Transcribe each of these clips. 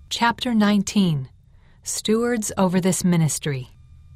Chapter 19. Stewards over this ministry.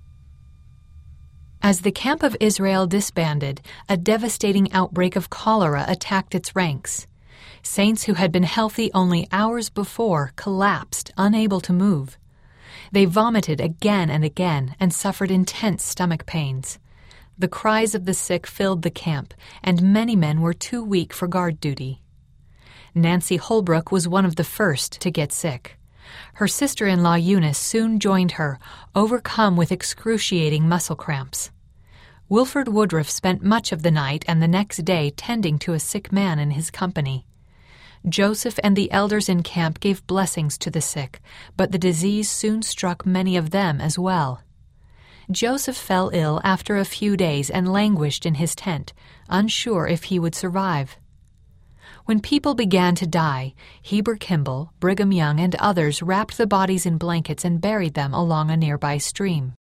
As the camp of Israel disbanded, a devastating outbreak of cholera attacked its ranks. Saints who had been healthy only hours before collapsed, unable to move. They vomited again and again and suffered intense stomach pains. The cries of the sick filled the camp, and many men were too weak for guard duty. Nancy Holbrook was one of the first to get sick. Her sister-in-law Eunice soon joined her, overcome with excruciating muscle cramps. Wilford Woodruff spent much of the night and the next day tending to a sick man in his company. Joseph and the elders in camp gave blessings to the sick, but the disease soon struck many of them as well. Joseph fell ill after a few days and languished in his tent, unsure if he would survive. When people began to die, Heber Kimball, Brigham Young, and others wrapped the bodies in blankets and buried them along a nearby stream.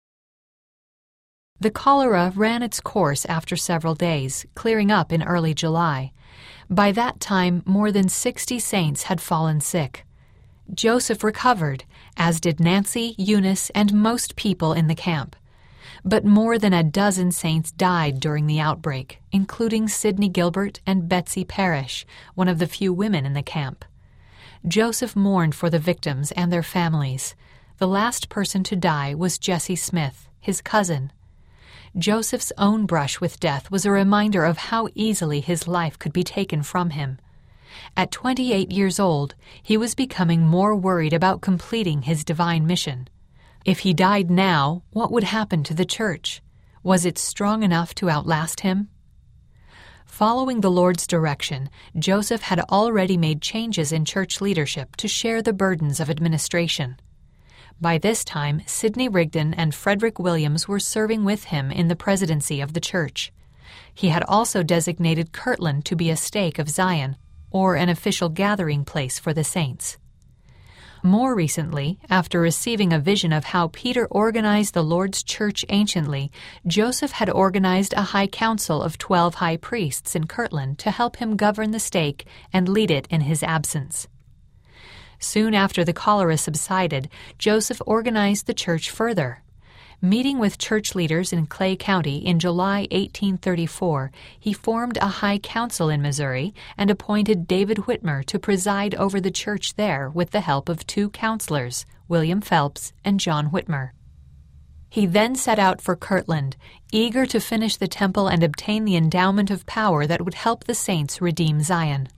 The cholera ran its course after several days, clearing up in early July. By that time, more than 60 saints had fallen sick. Joseph recovered, as did Nancy, Eunice, and most people in the camp. But more than a dozen saints died during the outbreak, including Sidney Gilbert and Betsy Parrish, one of the few women in the camp. Joseph mourned for the victims and their families. The last person to die was Jesse Smith, his cousin. Joseph's own brush with death was a reminder of how easily his life could be taken from him. At 28 years old, he was becoming more worried about completing his divine mission. If he died now, what would happen to the church? Was it strong enough to outlast him? Following the Lord's direction, Joseph had already made changes in church leadership to share the burdens of administration. By this time, Sidney Rigdon and Frederick Williams were serving with him in the presidency of the church. He had also designated Kirtland to be a stake of Zion, or an official gathering place for the saints. More recently, after receiving a vision of how Peter organized the Lord's church anciently, Joseph had organized a high council of 12 high priests in Kirtland to help him govern the stake and lead it in his absence. Soon after the cholera subsided, Joseph organized the church further. Meeting with church leaders in Clay County in July 1834, he formed a high council in Missouri and appointed David Whitmer to preside over the church there with the help of 2 counselors, William Phelps and John Whitmer. He then set out for Kirtland, eager to finish the temple and obtain the endowment of power that would help the saints redeem Zion.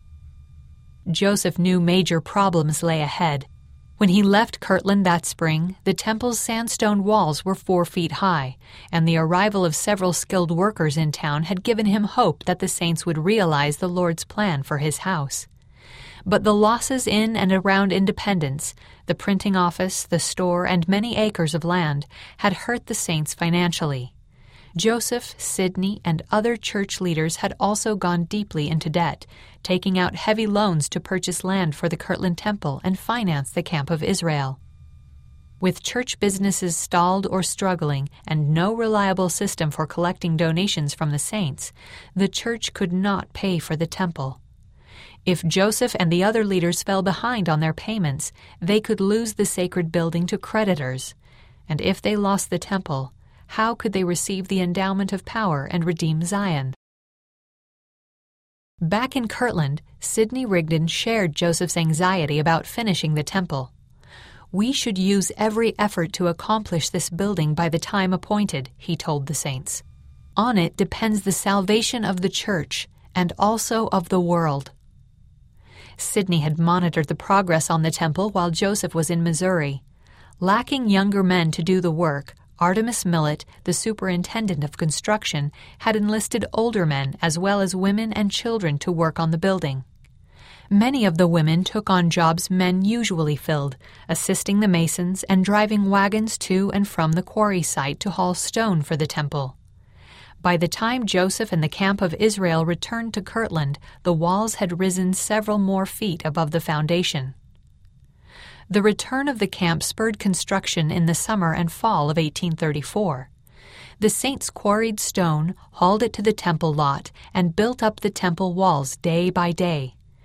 Joseph knew major problems lay ahead. When he left Kirtland that spring, the temple's sandstone walls were 4 feet high, and the arrival of several skilled workers in town had given him hope that the saints would realize the Lord's plan for his house. But the losses in and around Independence, the printing office, the store, and many acres of land had hurt the saints financially. Joseph, Sidney, and other church leaders had also gone deeply into debt, taking out heavy loans to purchase land for the Kirtland Temple and finance the Camp of Israel. With church businesses stalled or struggling and no reliable system for collecting donations from the saints, the church could not pay for the temple. If Joseph and the other leaders fell behind on their payments, they could lose the sacred building to creditors. And if they lost the temple, how could they receive the endowment of power and redeem Zion? Back in Kirtland, Sidney Rigdon shared Joseph's anxiety about finishing the temple. "We should use every effort to accomplish this building by the time appointed," he told the saints. "On it depends the salvation of the church and also of the world." Sidney had monitored the progress on the temple while Joseph was in Missouri. Lacking younger men to do the work, Artemus Millett, the superintendent of construction, had enlisted older men as well as women and children to work on the building. Many of the women took on jobs men usually filled, assisting the masons and driving wagons to and from the quarry site to haul stone for the temple. By the time Joseph and the Camp of Israel returned to Kirtland, the walls had risen several more feet above the foundation. The return of the camp spurred construction in the summer and fall of 1834. The saints quarried stone, hauled it to the temple lot, and built up the temple walls day by day.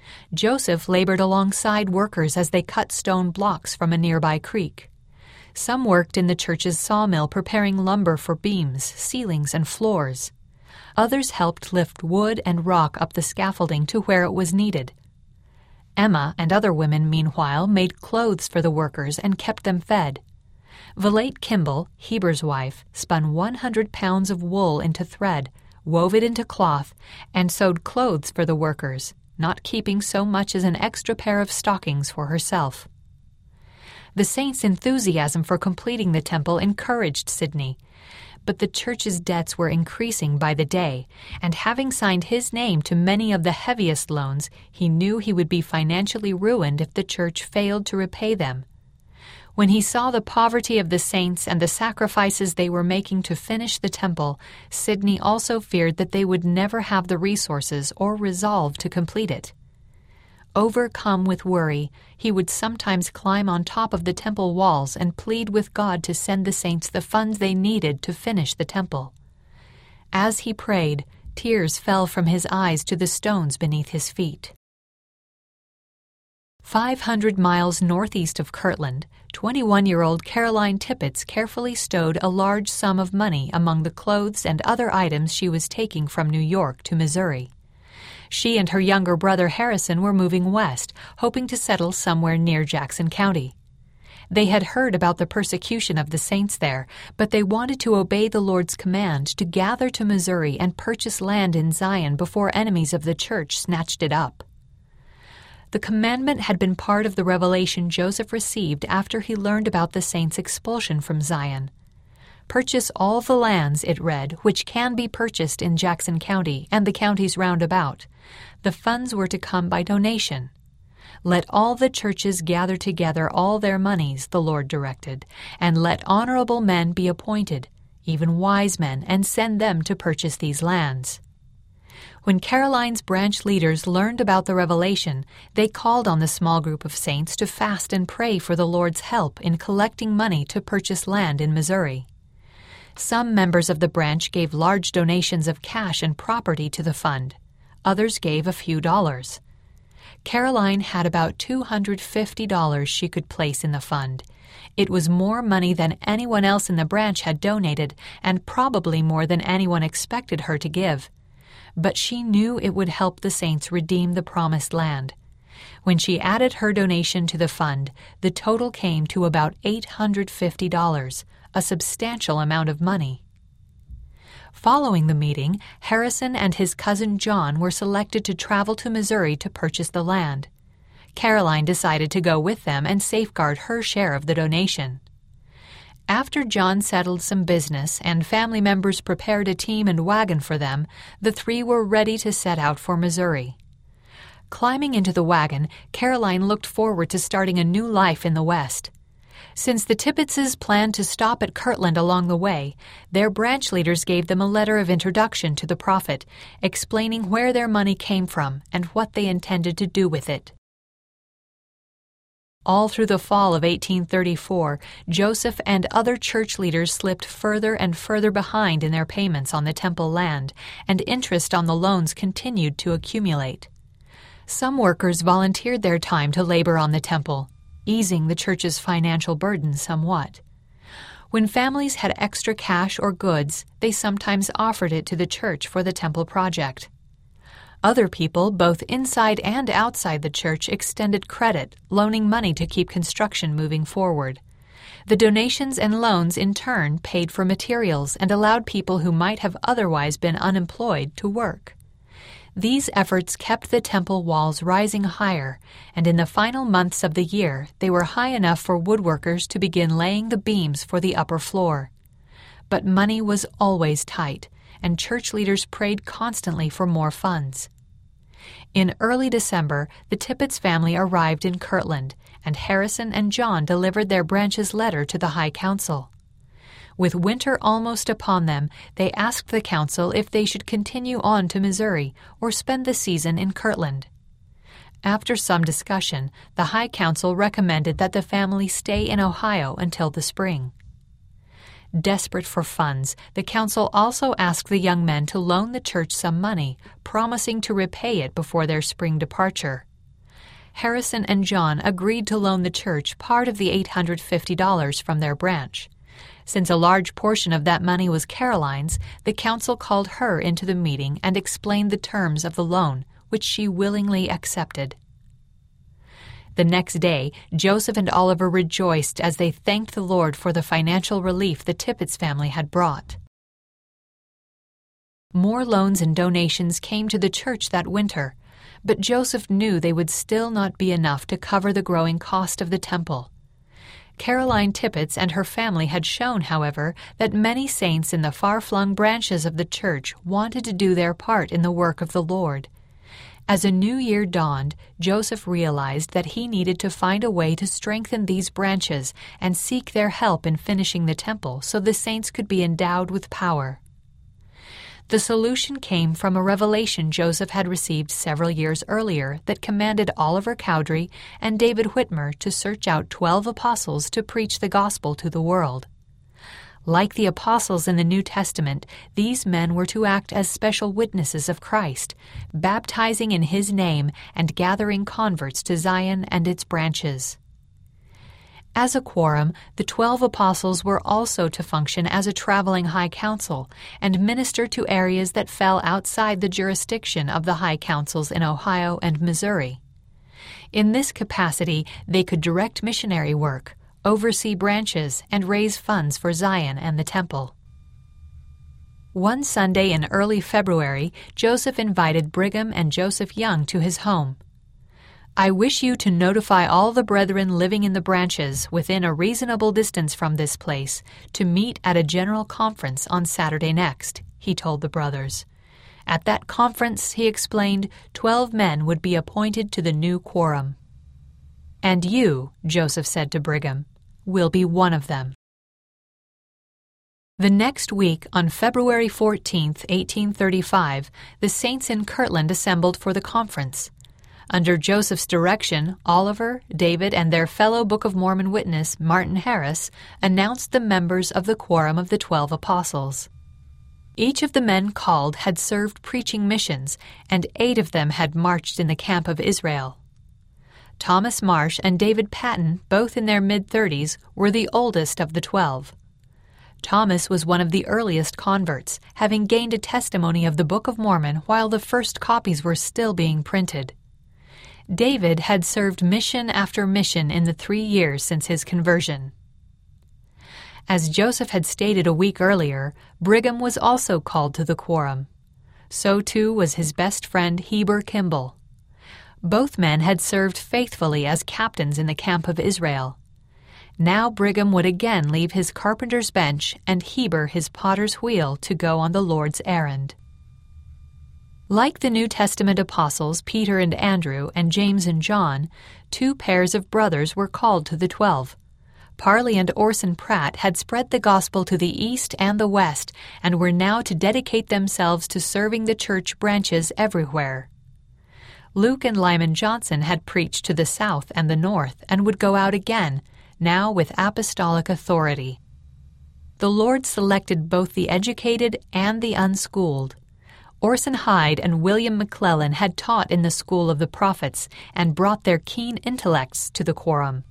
Joseph labored alongside workers as they cut stone blocks from a nearby creek. Some worked in the church's sawmill preparing lumber for beams, ceilings, and floors. Others helped lift wood and rock up the scaffolding to where it was needed. Emma and other women, meanwhile, made clothes for the workers and kept them fed. Vilate Kimball, Heber's wife, spun 100 pounds of wool into thread, wove it into cloth, and sewed clothes for the workers, not keeping so much as an extra pair of stockings for herself. The saints' enthusiasm for completing the temple encouraged Sidney, but the church's debts were increasing by the day, and having signed his name to many of the heaviest loans, he knew he would be financially ruined if the church failed to repay them. When he saw the poverty of the saints and the sacrifices they were making to finish the temple, Sidney also feared that they would never have the resources or resolve to complete it. Overcome with worry, he would sometimes climb on top of the temple walls and plead with God to send the saints the funds they needed to finish the temple. As he prayed, tears fell from his eyes to the stones beneath his feet. 500 miles northeast of Kirtland, 21-year-old Caroline Tippett carefully stowed a large sum of money among the clothes and other items she was taking from New York to Missouri. She and her younger brother Harrison were moving west, hoping to settle somewhere near Jackson County. They had heard about the persecution of the saints there, but they wanted to obey the Lord's command to gather to Missouri and purchase land in Zion before enemies of the church snatched it up. The commandment had been part of the revelation Joseph received after he learned about the saints' expulsion from Zion. Purchase all the lands, it read, which can be purchased in Jackson County and the counties round about. The funds were to come by donation. Let all the churches gather together all their monies, the Lord directed, and let honorable men be appointed, even wise men, and send them to purchase these lands. When Caroline's branch leaders learned about the revelation, they called on the small group of saints to fast and pray for the Lord's help in collecting money to purchase land in Missouri. Some members of the branch gave large donations of cash and property to the fund. Others gave a few dollars. Caroline had about $250 she could place in the fund. It was more money than anyone else in the branch had donated, and probably more than anyone expected her to give. But she knew it would help the saints redeem the promised land. When she added her donation to the fund, the total came to about $850, a substantial amount of money. Following the meeting, Harrison and his cousin John were selected to travel to Missouri to purchase the land. Caroline decided to go with them and safeguard her share of the donation. After John settled some business and family members prepared a team and wagon for them, the three were ready to set out for Missouri. Climbing into the wagon, Caroline looked forward to starting a new life in the West. Since the Tippettses planned to stop at Kirtland along the way, their branch leaders gave them a letter of introduction to the prophet, explaining where their money came from and what they intended to do with it. All through the fall of 1834, Joseph and other church leaders slipped further and further behind in their payments on the temple land, and interest on the loans continued to accumulate. Some workers volunteered their time to labor on the temple, easing the church's financial burden somewhat. When families had extra cash or goods, they sometimes offered it to the church for the temple project. Other people, both inside and outside the church, extended credit, loaning money to keep construction moving forward. The donations and loans, in turn, paid for materials and allowed people who might have otherwise been unemployed to work. These efforts kept the temple walls rising higher, and in the final months of the year, they were high enough for woodworkers to begin laying the beams for the upper floor. But money was always tight, and church leaders prayed constantly for more funds. In early December, the Tippetts family arrived in Kirtland, and Harrison and John delivered their branch's letter to the High Council. With winter almost upon them, they asked the council if they should continue on to Missouri or spend the season in Kirtland. After some discussion, the High Council recommended that the family stay in Ohio until the spring. Desperate for funds, the council also asked the young men to loan the church some money, promising to repay it before their spring departure. Harrison and John agreed to loan the church part of the $850 from their branch. Since a large portion of that money was Caroline's, the council called her into the meeting and explained the terms of the loan, which she willingly accepted. The next day, Joseph and Oliver rejoiced as they thanked the Lord for the financial relief the Tippets family had brought. More loans and donations came to the church that winter, but Joseph knew they would still not be enough to cover the growing cost of the temple. Caroline Tippets and her family had shown, however, that many saints in the far-flung branches of the church wanted to do their part in the work of the Lord. As a new year dawned, Joseph realized that he needed to find a way to strengthen these branches and seek their help in finishing the temple so the saints could be endowed with power. The solution came from a revelation Joseph had received several years earlier that commanded Oliver Cowdery and David Whitmer to search out 12 apostles to preach the gospel to the world. Like the apostles in the New Testament, these men were to act as special witnesses of Christ, baptizing in His name and gathering converts to Zion and its branches. As a quorum, the 12 apostles were also to function as a traveling high council and minister to areas that fell outside the jurisdiction of the high councils in Ohio and Missouri. In this capacity, they could direct missionary work, oversee branches, and raise funds for Zion and the temple. One Sunday in early February, Joseph invited Brigham and Joseph Young to his home. "I wish you to notify all the brethren living in the branches within a reasonable distance from this place to meet at a general conference on Saturday next," he told the brothers. At that conference, he explained, 12 men would be appointed to the new quorum. "And you," Joseph said to Brigham, "will be one of them." The next week, on February 14, 1835, the saints in Kirtland assembled for the conference. Under Joseph's direction, Oliver, David, and their fellow Book of Mormon witness, Martin Harris, announced the members of the quorum of the 12 apostles. Each of the men called had served preaching missions, and 8 of them had marched in the camp of Israel. Thomas Marsh and David Patton, both in their mid-30s, were the oldest of the 12. Thomas was one of the earliest converts, having gained a testimony of the Book of Mormon while the first copies were still being printed. David had served mission after mission in the 3 years since his conversion. As Joseph had stated a week earlier, Brigham was also called to the quorum. So too was his best friend Heber Kimball. Both men had served faithfully as captains in the camp of Israel. Now Brigham would again leave his carpenter's bench and Heber his potter's wheel to go on the Lord's errand. Like the New Testament apostles Peter and Andrew and James and John, 2 pairs of brothers were called to the 12. Parley and Orson Pratt had spread the gospel to the east and the west and were now to dedicate themselves to serving the church branches everywhere. Luke and Lyman Johnson had preached to the south and the north and would go out again, now with apostolic authority. The Lord selected both the educated and the unschooled. Orson Hyde and William McClellan had taught in the school of the prophets and brought their keen intellects to the quorum.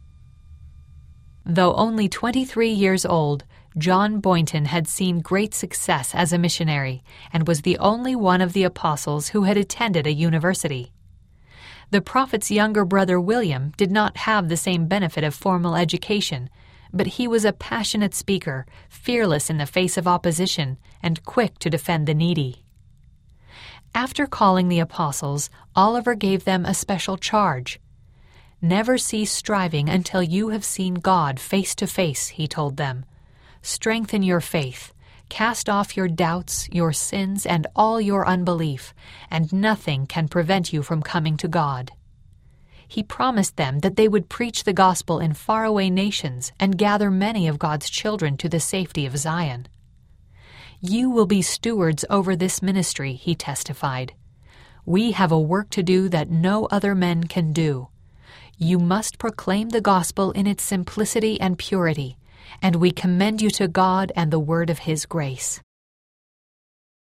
Though only 23 years old, John Boynton had seen great success as a missionary and was the only one of the apostles who had attended a university. The prophet's younger brother William did not have the same benefit of formal education, but he was a passionate speaker, fearless in the face of opposition, and quick to defend the needy. After calling the apostles, Oliver gave them a special charge. "Never cease striving until you have seen God face to face," he told them. "Strengthen your faith. Cast off your doubts, your sins, and all your unbelief, and nothing can prevent you from coming to God." He promised them that they would preach the gospel in faraway nations and gather many of God's children to the safety of Zion. "You will be stewards over this ministry," he testified. "We have a work to do that no other men can do. You must proclaim the gospel in its simplicity and purity, and we commend you to God and the word of His grace."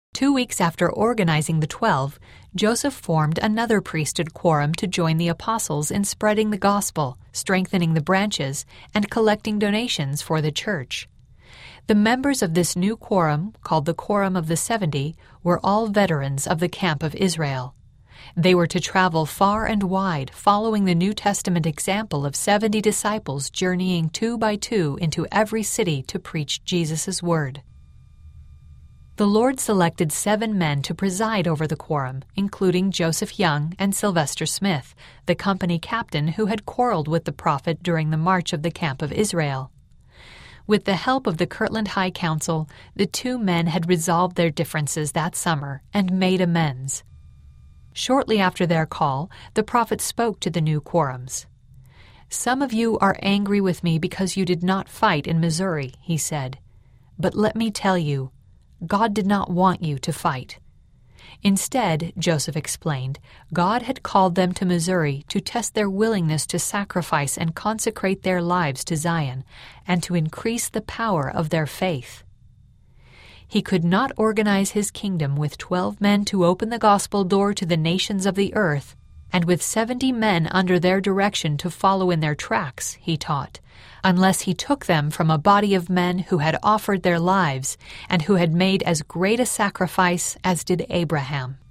2 weeks after organizing the 12, Joseph formed another priesthood quorum to join the apostles in spreading the gospel, strengthening the branches, and collecting donations for the church. The members of this new quorum, called the Quorum of the 70, were all veterans of the camp of Israel. They were to travel far and wide, following the New Testament example of 70 disciples journeying 2 by 2 into every city to preach Jesus' word. The Lord selected 7 men to preside over the quorum, including Joseph Young and Sylvester Smith, the company captain who had quarreled with the prophet during the march of the camp of Israel. With the help of the Kirtland High Council, the 2 men had resolved their differences that summer and made amends. Shortly after their call, the prophet spoke to the new quorums. "Some of you are angry with me because you did not fight in Missouri," he said. "But let me tell you, God did not want you to fight." Instead, Joseph explained, God had called them to Missouri to test their willingness to sacrifice and consecrate their lives to Zion, and to increase the power of their faith. He could not organize his kingdom with 12 men to open the gospel door to the nations of the earth, and with 70 men under their direction to follow in their tracks, he taught, unless he took them from a body of men who had offered their lives and who had made as great a sacrifice as did Abraham.